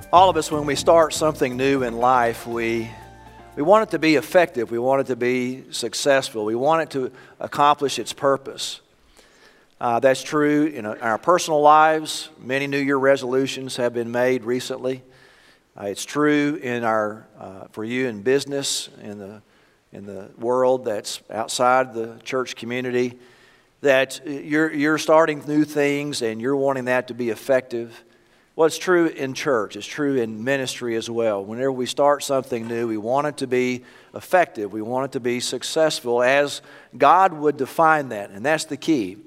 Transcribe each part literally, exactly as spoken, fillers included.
All of us, when we start something new in life, we we want it to be effective. We want it to be successful. We want it to accomplish its purpose. Uh, that's true in our personal lives. Many New Year resolutions have been made recently. Uh, it's true in our uh, for you in business, in the in the world that's outside the church community, that you're you're starting new things and you're wanting that to be effective. Well, it's true in church. It's true in ministry as well. Whenever we start something new, we want it to be effective. We want it to be successful as God would define that, and that's the key.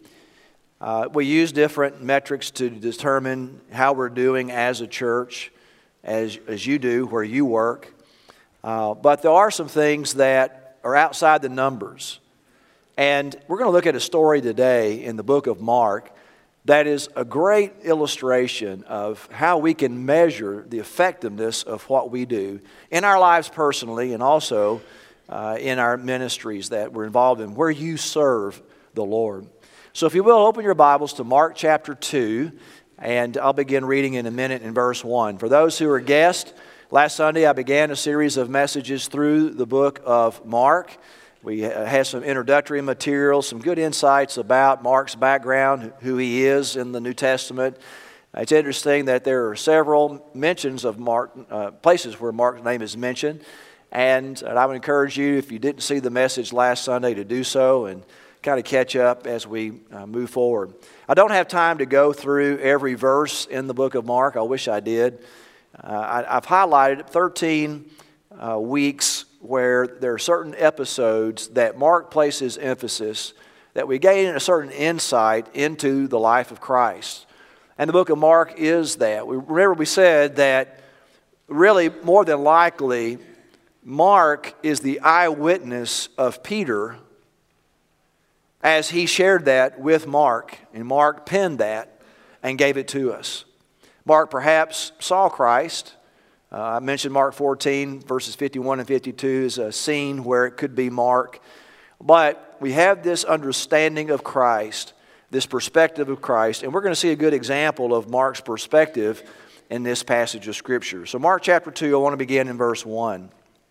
Uh, we use different metrics to determine how we're doing as a church, as, as you do where you work. Uh, but there are some things that are outside the numbers. And we're going to look at a story today in the book of Mark that is a great illustration of how we can measure the effectiveness of what we do in our lives personally and also uh, in our ministries that we're involved in, where you serve the Lord. So if you will, open your Bibles to Mark chapter two, and I'll begin reading in a minute in verse one. For those who are guests, last Sunday I began a series of messages through the book of Mark. We had some introductory material, some good insights about Mark's background, who he is in the New Testament. It's interesting that there are several mentions of Mark, uh, places where Mark's name is mentioned. And, and I would encourage you, if you didn't see the message last Sunday, to do so and kind of catch up as we uh, move forward. I don't have time to go through every verse in the book of Mark. I wish I did. Uh, I, I've highlighted thirteen uh, weeks where there are certain episodes that Mark places emphasis, that we gain a certain insight into the life of Christ. And the book of Mark is that. We, remember we said that really more than likely Mark is the eyewitness of Peter as he shared that with Mark, and Mark penned that and gave it to us. Mark perhaps saw Christ. Uh, I mentioned Mark fourteen, verses fifty-one and fifty-two is a scene where it could be Mark. But we have this understanding of Christ, this perspective of Christ, and we're going to see a good example of Mark's perspective in this passage of Scripture. So Mark chapter two, I want to begin in verse one.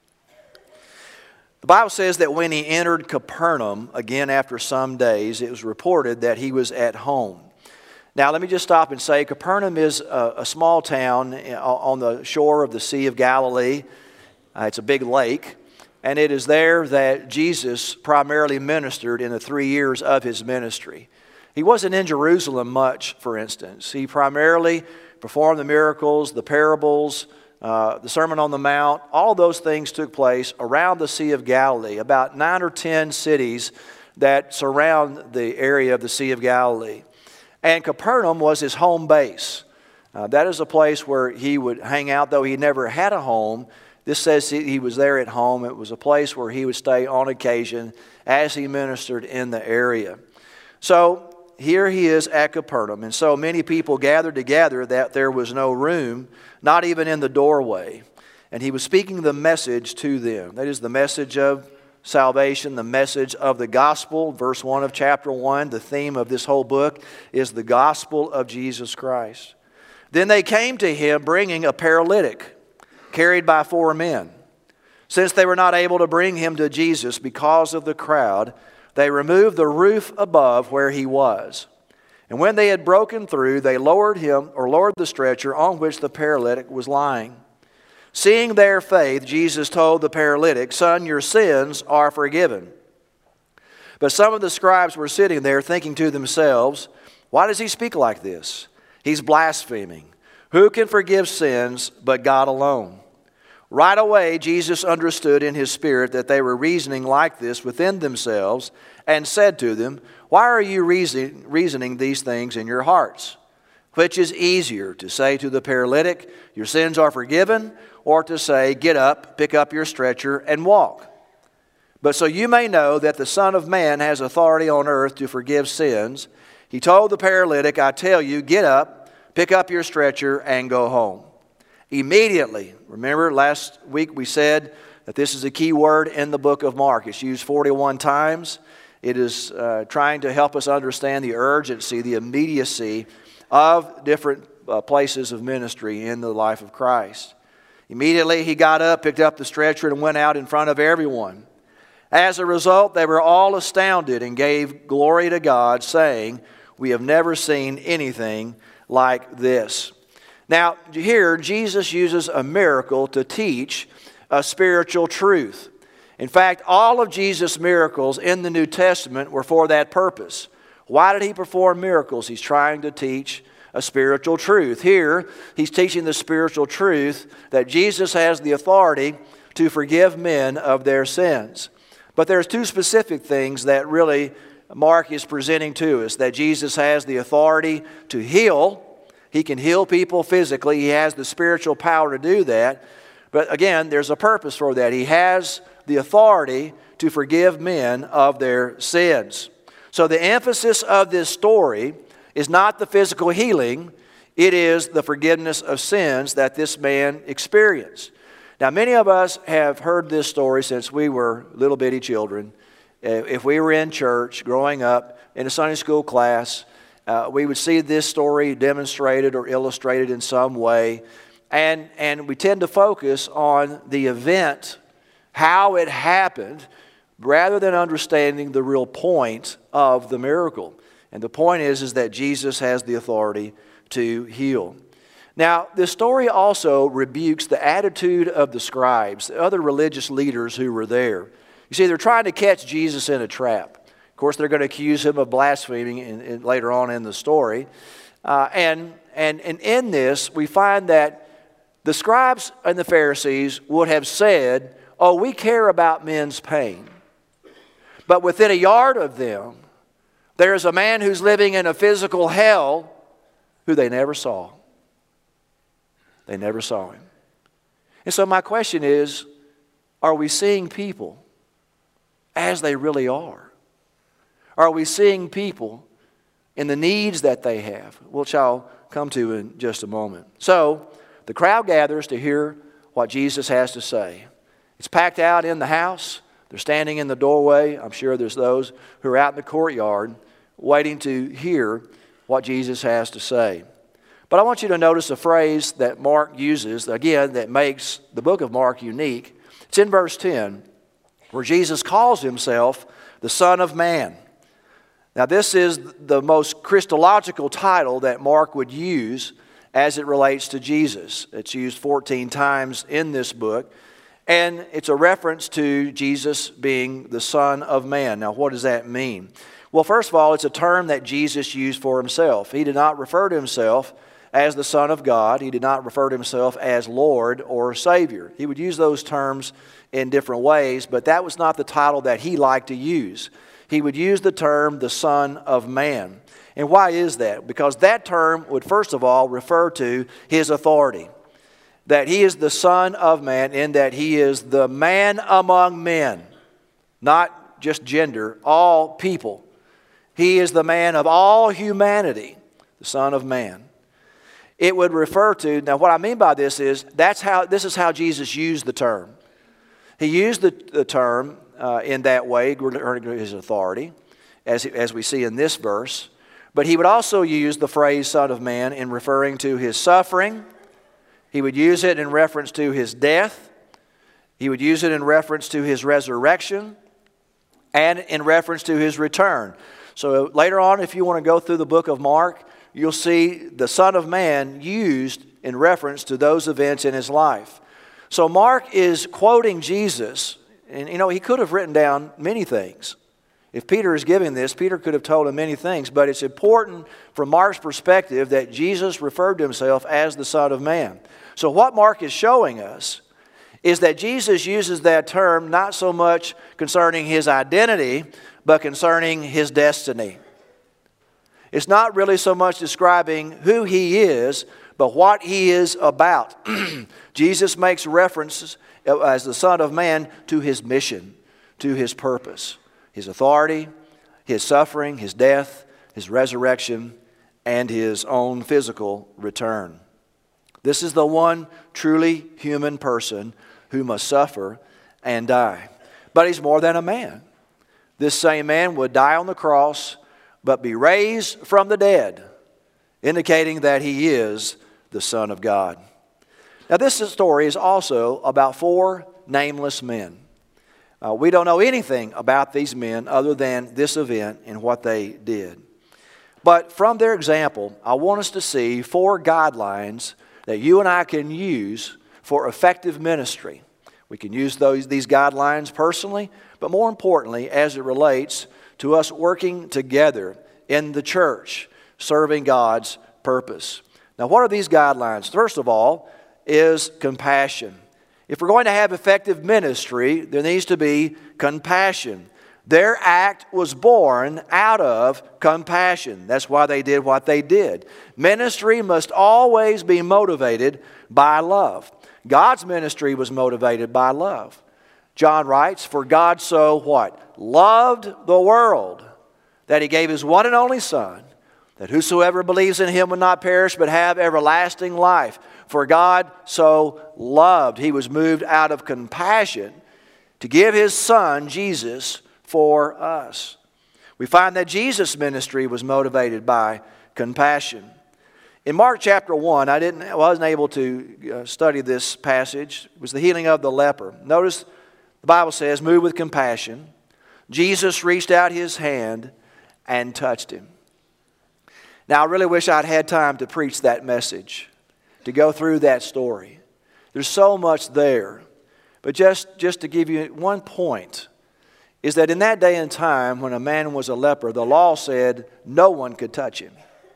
The Bible says that when he entered Capernaum, again after some days, it was reported that he was at home. Now, let me just stop and say, Capernaum is a, a small town on the shore of the Sea of Galilee. Uh, it's a big lake, and it is there that Jesus primarily ministered in the three years of his ministry. He wasn't in Jerusalem much, for instance. He primarily performed the miracles, the parables, uh, the Sermon on the Mount. All those things took place around the Sea of Galilee, about nine or ten cities that surround the area of the Sea of Galilee. And Capernaum was his home base. Uh, that is a place where he would hang out, though he never had a home. This says he, he was there at home. It was a place where he would stay on occasion as he ministered in the area. So here he is at Capernaum. And so many people gathered together that there was no room, not even in the doorway. And he was speaking the message to them. That is the message of salvation, the message of the gospel. Verse one of chapter one, the theme of this whole book is the gospel of Jesus Christ. Then they came to him bringing a paralytic, carried by four men. Since they were not able to bring him to Jesus because of the crowd, they removed the roof above where he was. And when they had broken through, they lowered him, or lowered the stretcher on which the paralytic was lying. Seeing their faith, Jesus told the paralytic, "Son, your sins are forgiven." But some of the scribes were sitting there thinking to themselves, "Why does he speak like this? He's blaspheming. Who can forgive sins but God alone?" Right away, Jesus understood in his spirit that they were reasoning like this within themselves and said to them, "Why are you reason, reasoning these things in your hearts? Which is easier, to say to the paralytic, 'Your sins are forgiven,' or to say, 'Get up, pick up your stretcher, and walk'? But so you may know that the Son of Man has authority on earth to forgive sins," he told the paralytic, "I tell you, get up, pick up your stretcher, and go home." Immediately, remember last week we said that this is a key word in the book of Mark. It's used forty-one times. It is uh, trying to help us understand the urgency, the immediacy of different uh, places of ministry in the life of Christ. Immediately he got up, picked up the stretcher, and went out in front of everyone. As a result, they were all astounded and gave glory to God, saying, "We have never seen anything like this." Now, here, Jesus uses a miracle to teach a spiritual truth. In fact, all of Jesus' miracles in the New Testament were for that purpose. Why did he perform miracles? He's trying to teach a spiritual truth. Here, he's teaching the spiritual truth that Jesus has the authority to forgive men of their sins. But there's two specific things that really Mark is presenting to us. That Jesus has the authority to heal. He can heal people physically. He has the spiritual power to do that. But again, there's a purpose for that. He has the authority to forgive men of their sins. So the emphasis of this story is not the physical healing, it is the forgiveness of sins that this man experienced. Now, many of us have heard this story since we were little bitty children. If we were in church growing up in a Sunday school class, uh, we would see this story demonstrated or illustrated in some way. And, and we tend to focus on the event, how it happened, rather than understanding the real point of the miracle. And the point is, is that Jesus has the authority to heal. Now, this story also rebukes the attitude of the scribes, the other religious leaders who were there. You see, they're trying to catch Jesus in a trap. Of course, they're going to accuse him of blaspheming in, in, later on in the story. Uh, and, and, and in this, we find that the scribes and the Pharisees would have said, "Oh, we care about men's pain." But within a yard of them, there is a man who's living in a physical hell who they never saw. They never saw him. And so my question is, are we seeing people as they really are? Are we seeing people in the needs that they have, which I'll come to in just a moment? So the crowd gathers to hear what Jesus has to say. It's packed out in the house. They're standing in the doorway. I'm sure there's those who are out in the courtyard waiting to hear what Jesus has to say. But I want you to notice a phrase that Mark uses, again, that makes the book of Mark unique. It's in verse ten, where Jesus calls himself the Son of Man. Now, this is the most Christological title that Mark would use as it relates to Jesus. It's used fourteen times in this book. And it's a reference to Jesus being the Son of Man. Now, what does that mean? Well, first of all, it's a term that Jesus used for himself. He did not refer to himself as the Son of God. He did not refer to himself as Lord or Savior. He would use those terms in different ways, but that was not the title that he liked to use. He would use the term the Son of Man. And why is that? Because that term would first of all refer to his authority. That he is the Son of Man, in that he is the man among men, not just gender, all people. He is the man of all humanity, the Son of Man. It would refer to, now what I mean by this is, that's how this is how Jesus used the term. He used the, the term uh, in that way, referring to his authority, as, as we see in this verse. But he would also use the phrase Son of Man in referring to his suffering. He would use it in reference to his death. He would use it in reference to his resurrection and in reference to his return. So later on, if you want to go through the book of Mark, you'll see the Son of Man used in reference to those events in his life. So Mark is quoting Jesus, and you know, he could have written down many things. If Peter is giving this, Peter could have told him many things, but it's important from Mark's perspective that Jesus referred to himself as the Son of Man. So what Mark is showing us is that Jesus uses that term not so much concerning his identity, but concerning his destiny. It's not really so much describing who he is, but what he is about. Jesus makes references as the Son of Man to his mission, to his purpose, his authority, his suffering, his death, his resurrection, and his own physical return. This is the one truly human person who must suffer and die. But he's more than a man. This same man would die on the cross, but be raised from the dead indicating that he is the Son of God. Now, this story is also about four nameless men. Uh, we don't know anything about these men other than this event and what they did. But from their example, I want us to see four guidelines that you and I can use for effective ministry. We can use those, these guidelines personally, but more importantly, as it relates to us working together in the church, serving God's purpose. Now, what are these guidelines? First of all, is compassion. If we're going to have effective ministry, there needs to be compassion. Their act was born out of compassion. That's why they did what they did. Ministry must always be motivated by love. God's ministry was motivated by love. John writes, "For God so," what? "Loved the world, that He gave His one and only Son, that whosoever believes in Him will not perish but have everlasting life." For God so loved. He was moved out of compassion to give His Son, Jesus, for us. We find that Jesus' ministry was motivated by compassion. In Mark chapter one, I didn't, I wasn't able to uh, study this passage. It was the healing of the leper. Notice the Bible says, moved with compassion, Jesus reached out His hand and touched him. Now, I really wish I'd had time to preach that message, to go through that story. There's so much there. But just, just to give you one point, is that in that day and time when a man was a leper, the law said no one could touch him.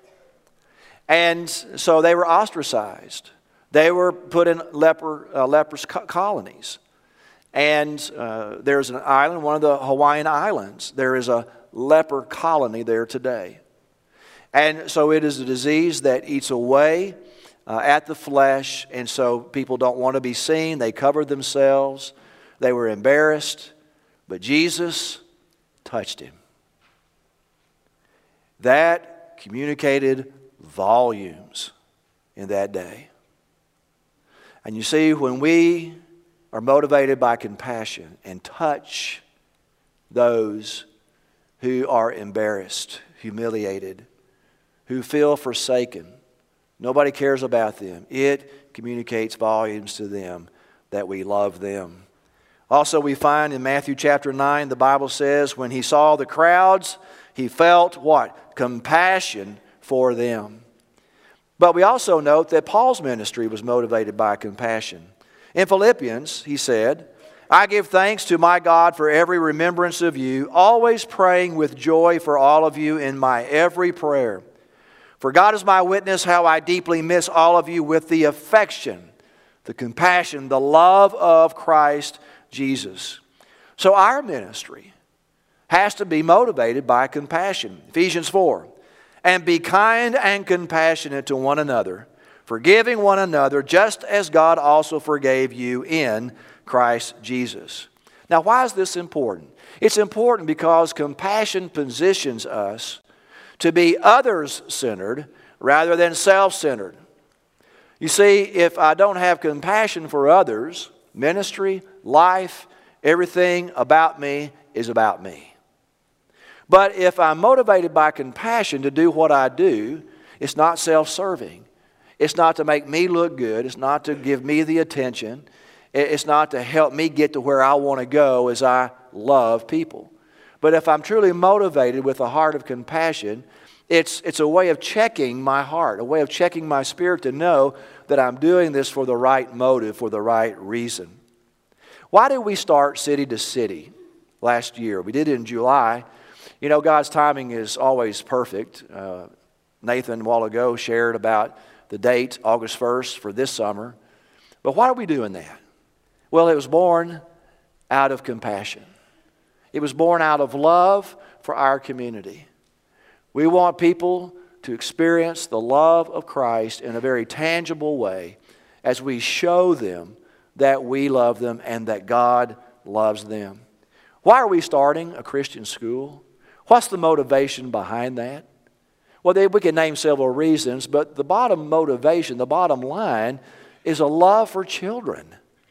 And so they were ostracized. They were put in leper, uh, leprous co- colonies. And uh, there's an island, one of the Hawaiian Islands. There is a leper colony there today. And so it is a disease that eats away uh, at the flesh. And so people don't want to be seen. They covered themselves. They were embarrassed. But Jesus touched him. That communicated volumes in that day. And you see, when we are motivated by compassion and touch those who are embarrassed, humiliated, who feel forsaken, nobody cares about them, it communicates volumes to them that we love them. Also, we find in Matthew chapter nine, the Bible says, when He saw the crowds, He felt what? Compassion for them. But we also note that Paul's ministry was motivated by compassion. In Philippians, he said, "I give thanks to my God for every remembrance of you, always praying with joy for all of you in my every prayer. For God is my witness how I deeply miss all of you with the affection, the compassion, the love of Christ Jesus." So our ministry has to be motivated by compassion. Ephesians four, "And be kind and compassionate to one another, forgiving one another, just as God also forgave you in Christ Jesus." Now, why is this important? It's important because compassion positions us to be others-centered rather than self-centered. You see, if I don't have compassion for others, ministry, life, everything about me is about me. But if I'm motivated by compassion to do what I do, it's not self-serving. It's not to make me look good. It's not to give me the attention. It's not to help me get to where I want to go as I love people. But if I'm truly motivated with a heart of compassion, it's, it's a way of checking my heart, a way of checking my spirit to know that I'm doing this for the right motive, for the right reason. Why did we start City to City last year? We did it in July. You know, God's timing is always perfect. Uh, Nathan, a while ago, shared about the date, August first, for this summer. But why are we doing that? Well, it was born out of compassion. It was born out of love for our community. We want people to experience the love of Christ in a very tangible way as we show them that we love them and that God loves them. Why are we starting a Christian school? What's the motivation behind that? Well, they, we can name several reasons, but the bottom motivation, the bottom line, is a love for children.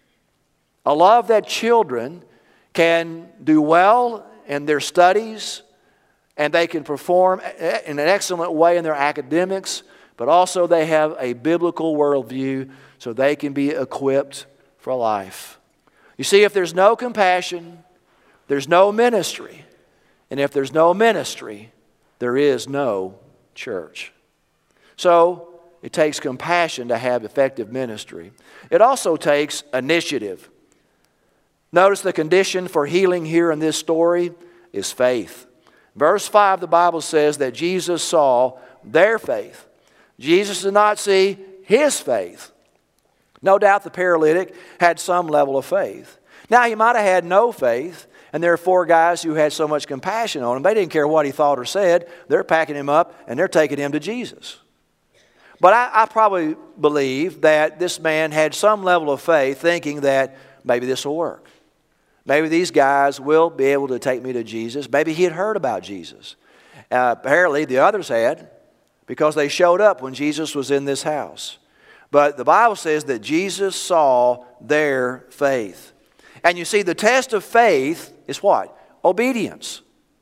A love that children can do well in their studies, and they can perform in an excellent way in their academics, but also they have a biblical worldview so they can be equipped for life. You see, if there's no compassion, there's no ministry. And if there's no ministry, there is no church. So, it takes compassion to have effective ministry. It also takes initiative. Notice the condition for healing here in this story is faith. Verse five, the Bible says that Jesus saw their faith. Jesus did not see his faith. No doubt the paralytic had some level of faith. Now, he might have had no faith, and there are four guys who had so much compassion on him. They didn't care what he thought or said. They're packing him up, and they're taking him to Jesus. But I, I probably believe that this man had some level of faith, thinking that maybe this will work. Maybe these guys will be able to take me to Jesus. Maybe he had heard about Jesus. Uh, apparently, the others had, because they showed up when Jesus was in this house. But the Bible says that Jesus saw their faith. And you see, the test of faith is what? Obedience.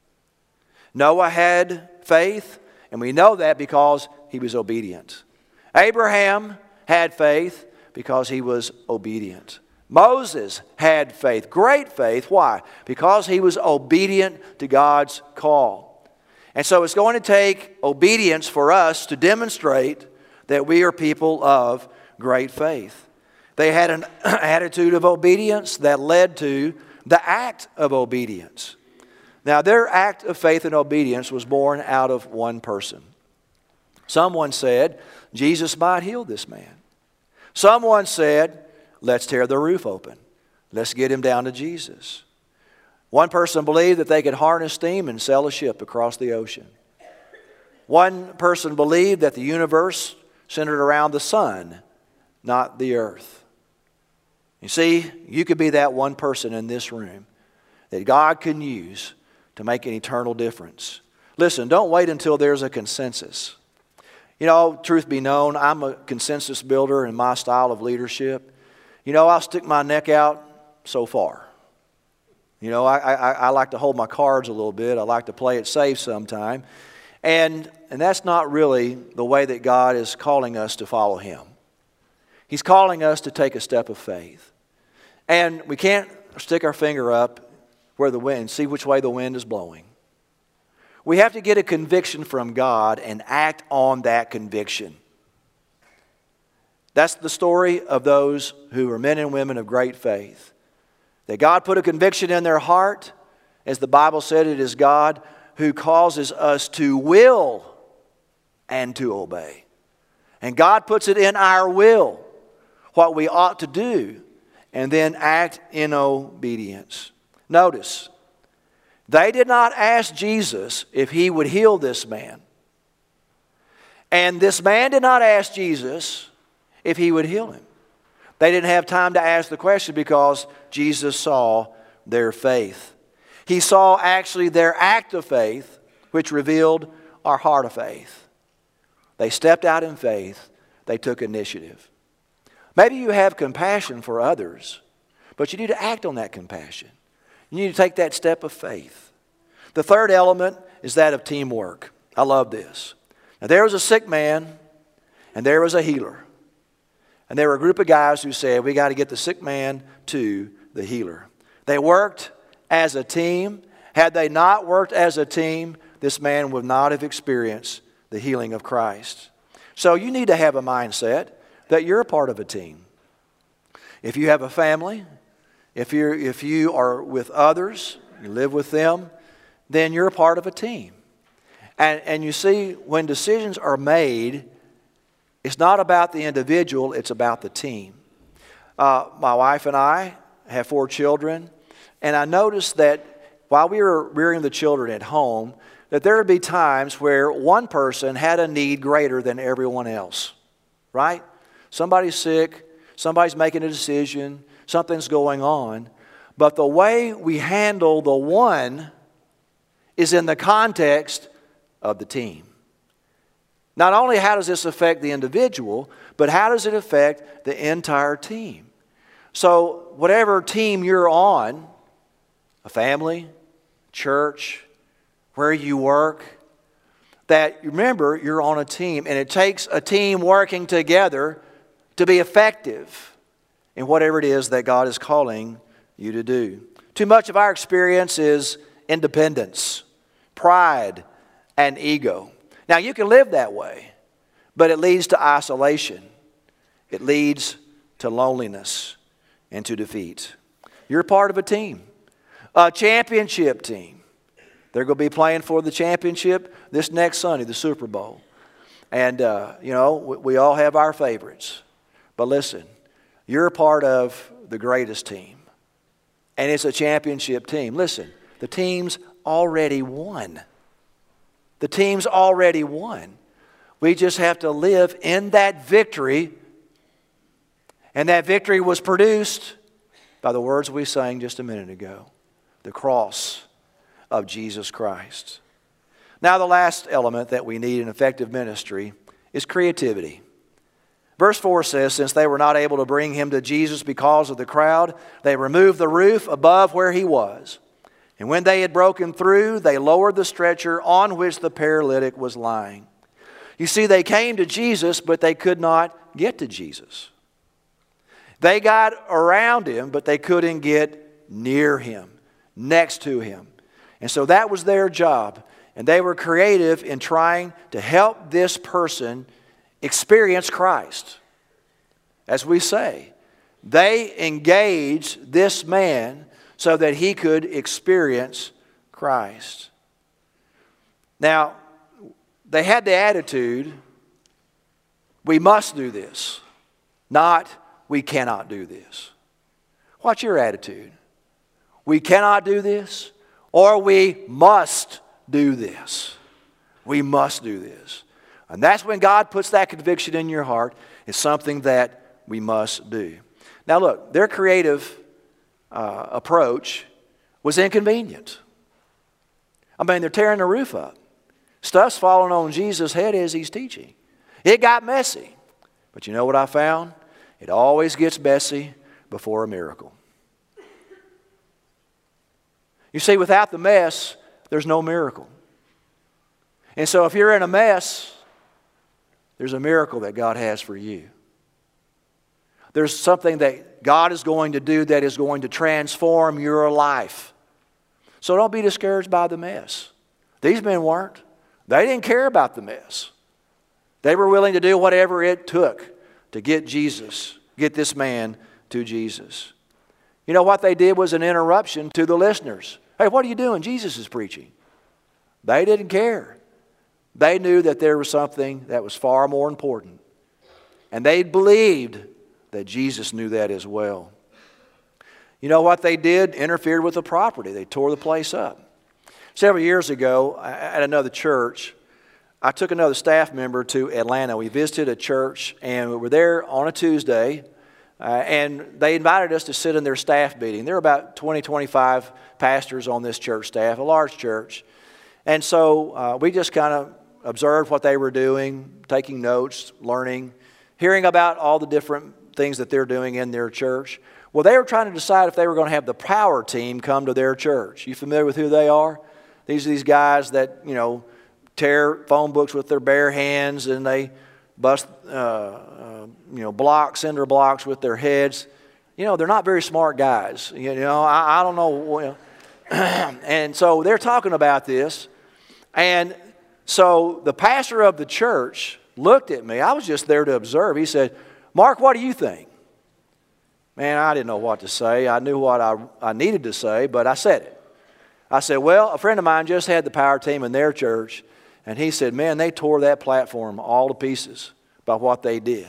Noah had faith, and we know that because he was obedient. Abraham had faith because he was obedient. Moses had faith, great faith. Why? Because he was obedient to God's call. And so it's going to take obedience for us to demonstrate that we are people of great faith. They had an attitude of obedience that led to the act of obedience. Now, their act of faith and obedience was born out of one person. Someone said, Jesus might heal this man. Someone said, let's tear the roof open. Let's get him down to Jesus. One person believed that they could harness steam and sail a ship across the ocean. One person believed that the universe centered around the sun, not the earth. You see, you could be that one person in this room that God can use to make an eternal difference. Listen, don't wait until there's a consensus. You know, truth be known, I'm a consensus builder in my style of leadership. You know, I'll stick my neck out so far. You know, I, I, I like to hold my cards a little bit. I like to play it safe sometime. And, and that's not really the way that God is calling us to follow Him. He's calling us to take a step of faith. And we can't stick our finger up where the wind, see which way the wind is blowing. We have to get a conviction from God and act on that conviction. That's the story of those who are men and women of great faith. That God put a conviction in their heart. As the Bible said, it is God who causes us to will and to obey. And God puts it in our will, what we ought to do, and then act in obedience. Notice, they did not ask Jesus if He would heal this man. And this man did not ask Jesus if He would heal him. They didn't have time to ask the question because Jesus saw their faith. He saw actually their act of faith, which revealed our heart of faith. They stepped out in faith. They took initiative. Maybe you have compassion for others, but you need to act on that compassion. You need to take that step of faith. The third element is that of teamwork. I love this. Now, there was a sick man, and there was a healer. And there were a group of guys who said, we got to get the sick man to the healer. They worked as a team. Had they not worked as a team, this man would not have experienced the healing of Christ. So you need to have a mindset that you're a part of a team. If you have a family, if you're, if you are with others, you live with them, then you're a part of a team. And, and you see, when decisions are made, it's not about the individual, it's about the team. Uh, my wife and I have four children, and I noticed that while we were rearing the children at home, that there would be times where one person had a need greater than everyone else, right? Somebody's sick, somebody's making a decision, something's going on, but the way we handle the one is in the context of the team. Not only how does this affect the individual, but how does it affect the entire team? So whatever team you're on, a family, church, where you work, that, remember, you're on a team, and it takes a team working together to be effective in whatever it is that God is calling you to do. Too much of our experience is independence, pride, and ego. Now, you can live that way, but it leads to isolation. It leads to loneliness and to defeat. You're part of a team, a championship team. They're going to be playing for the championship this next Sunday, the Super Bowl. And, uh, you know, we, we all have our favorites. But listen, you're a part of the greatest team. And it's a championship team. Listen, the team's already won. The team's already won. We just have to live in that victory. And that victory was produced by the words we sang just a minute ago. The cross of Jesus Christ. Now, the last element that we need in effective ministry is creativity. Verse four says, since they were not able to bring him to Jesus because of the crowd, they removed the roof above where he was. And when they had broken through, they lowered the stretcher on which the paralytic was lying. You see, they came to Jesus, but they could not get to Jesus. They got around him, but they couldn't get near him, next to him. And so that was their job. And they were creative in trying to help this person experience Christ. As we say, they engaged this man so that he could experience Christ. Now, they had the attitude, we must do this, not we cannot do this. What's your attitude? We cannot do this, or we must do this. We must do this. And that's when God puts that conviction in your heart. It's something that we must do. Now look, their creative uh, approach was inconvenient. I mean, they're tearing the roof up. Stuff's falling on Jesus' head as he's teaching. It got messy. But you know what I found? It always gets messy before a miracle. You see, without the mess, there's no miracle. And so if you're in a mess, there's a miracle that God has for you. There's something that God is going to do that is going to transform your life. So don't be discouraged by the mess. These men weren't. They didn't care about the mess. They were willing to do whatever it took to get Jesus, get this man to Jesus. You know what they did was an interruption to the listeners. Hey, what are you doing? Jesus is preaching. They didn't care. They knew that there was something that was far more important. And they believed that Jesus knew that as well. You know what they did? Interfered with the property. They tore the place up. Several years ago, at another church, I took another staff member to Atlanta. We visited a church, and we were there on a Tuesday, uh, and they invited us to sit in their staff meeting. There were about twenty, twenty-five pastors on this church staff, a large church. And so uh, we just kind of observed what they were doing, taking notes, learning, hearing about all the different things that they're doing in their church. Well, they were trying to decide if they were going to have the power team come to their church. You familiar with who they are? These are these guys that, you know, tear phone books with their bare hands, and they bust, uh, uh, you know, blocks, cinder blocks with their heads. You know, they're not very smart guys. You know, I, I don't know. You know. And so they're talking about this. And so the pastor of the church looked at me. I was just there to observe. He said, Mark, what do you think? Man, I didn't know what to say. I knew what I, I needed to say, but I said it. I said, well, a friend of mine just had the power team in their church, and he said, man, they tore that platform all to pieces by what they did.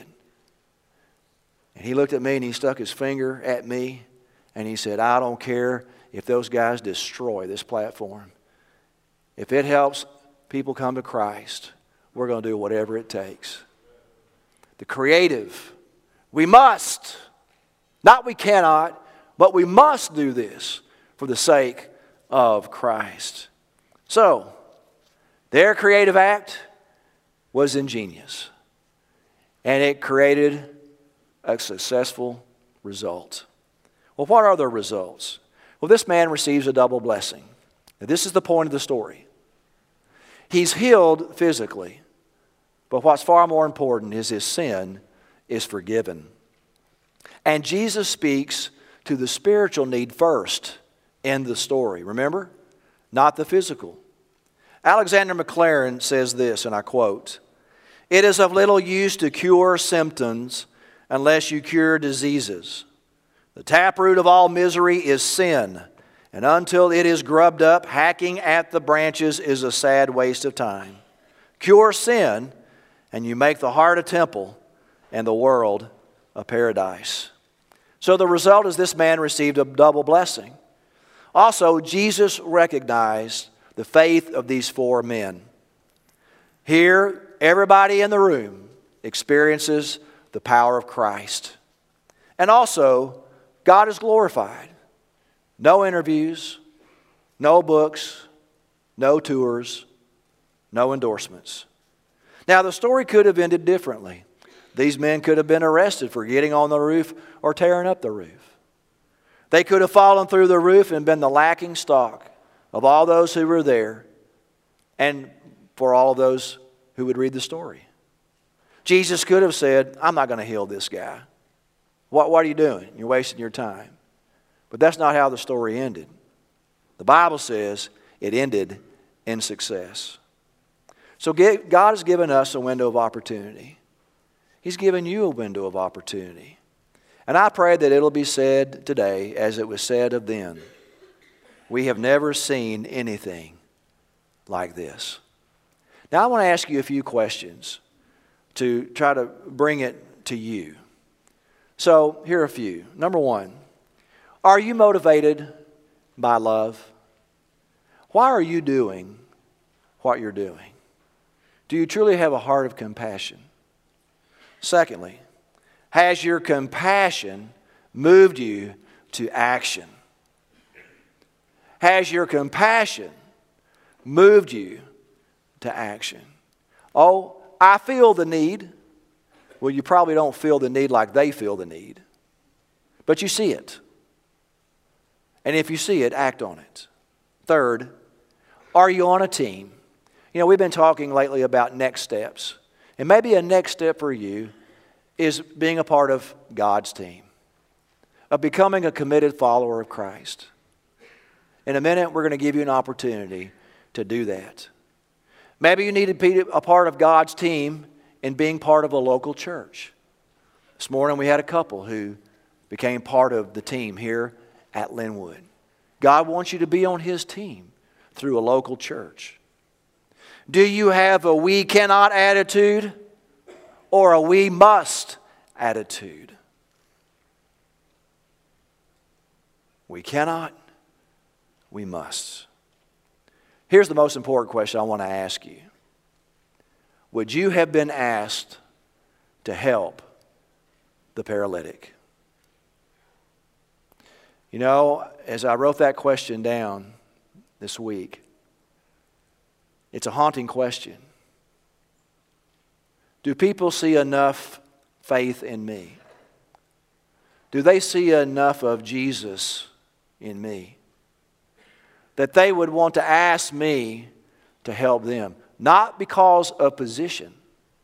And he looked at me and he stuck his finger at me, and he said, I don't care if those guys destroy this platform. If it helps people come to Christ, we're going to do whatever it takes. The creative, we must, not we cannot, but we must do this for the sake of Christ. So, their creative act was ingenious, and it created a successful result. Well, what are the results? Well, this man receives a double blessing. Now, this is the point of the story. He's healed physically, but what's far more important is his sin is forgiven. And Jesus speaks to the spiritual need first in the story, remember? Not the physical. Alexander Maclaren says this, and I quote, "It is of little use to cure symptoms unless you cure diseases. The taproot of all misery is sin, and until it is grubbed up, hacking at the branches is a sad waste of time. Cure sin, and you make the heart a temple and the world a paradise." So the result is this man received a double blessing. Also, Jesus recognized the faith of these four men. Here, everybody in the room experiences the power of Christ. And also, God is glorified. No interviews, no books, no tours, no endorsements. Now, the story could have ended differently. These men could have been arrested for getting on the roof or tearing up the roof. They could have fallen through the roof and been the lacking stock of all those who were there and for all of those who would read the story. Jesus could have said, "I'm not going to heal this guy. What, what are you doing? You're wasting your time." But that's not how the story ended. The Bible says it ended in success. So God has given us a window of opportunity. He's given you a window of opportunity. And I pray that it'll be said today as it was said of them. We have never seen anything like this. Now I want to ask you a few questions to try to bring it to you. So here are a few. Number one, are you motivated by love? Why are you doing what you're doing? Do you truly have a heart of compassion? Secondly, has your compassion moved you to action? Has your compassion moved you to action? Oh, I feel the need. Well, you probably don't feel the need like they feel the need. But you see it. And if you see it, act on it. Third, are you on a team? You know, we've been talking lately about next steps. And maybe a next step for you is being a part of God's team, of becoming a committed follower of Christ. In a minute, we're going to give you an opportunity to do that. Maybe you need to be a part of God's team in being part of a local church. This morning we had a couple who became part of the team here at Linwood. God wants you to be on His team through a local church. Do you have a we cannot attitude or a we must attitude? We cannot, we must. Here's the most important question I want to ask you. Would you have been asked to help the paralytic? You know, as I wrote that question down this week, it's a haunting question. Do people see enough faith in me? Do they see enough of Jesus in me that they would want to ask me to help them? Not because of position,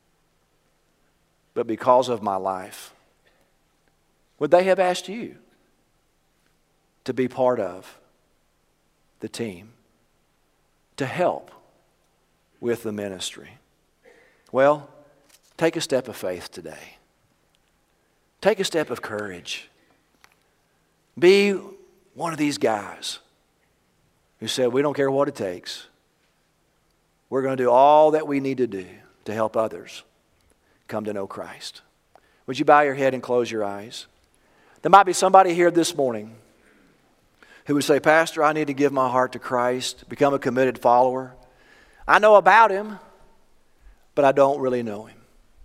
but because of my life. Would they have asked you to be part of the team, to help with the ministry? Well, take a step of faith today. Take a step of courage. Be one of these guys who said, we don't care what it takes. We're going to do all that we need to do to help others come to know Christ. Would you bow your head and close your eyes? There might be somebody here this morning who would say, Pastor, I need to give my heart to Christ, become a committed follower. I know about Him, but I don't really know Him.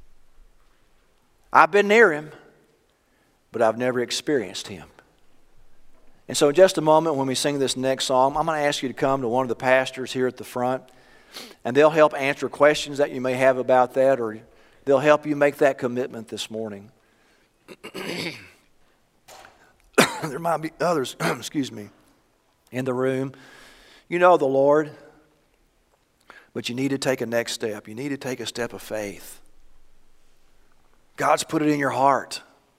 I've been near Him, but I've never experienced Him. And so in just a moment when we sing this next song, I'm going to ask you to come to one of the pastors here at the front, and they'll help answer questions that you may have about that, or they'll help you make that commitment this morning. There might be others, excuse me, in the room. You know the Lord, But you need to take a next step. You need to take a step of faith. God's put it in your heart.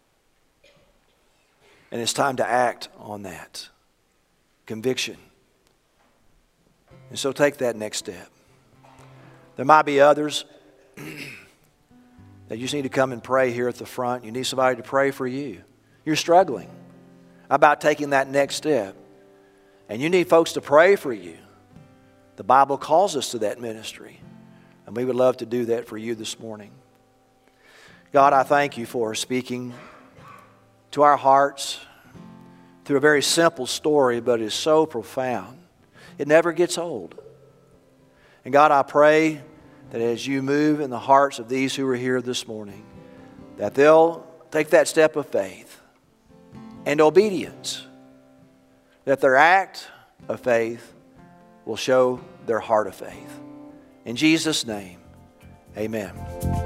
And it's time to act on that. Conviction. And so take that next step. There might be others that you just need to come and pray here at the front. You need somebody to pray for you. You're struggling about taking that next step. And you need folks to pray for you. The Bible calls us to that ministry. And we would love to do that for you this morning. God, I thank you for speaking to our hearts through a very simple story, but it's so profound. It never gets old. And God, I pray that as you move in the hearts of these who are here this morning, that they'll take that step of faith and obedience, that their act of faith will show their heart of faith. In Jesus' name, amen.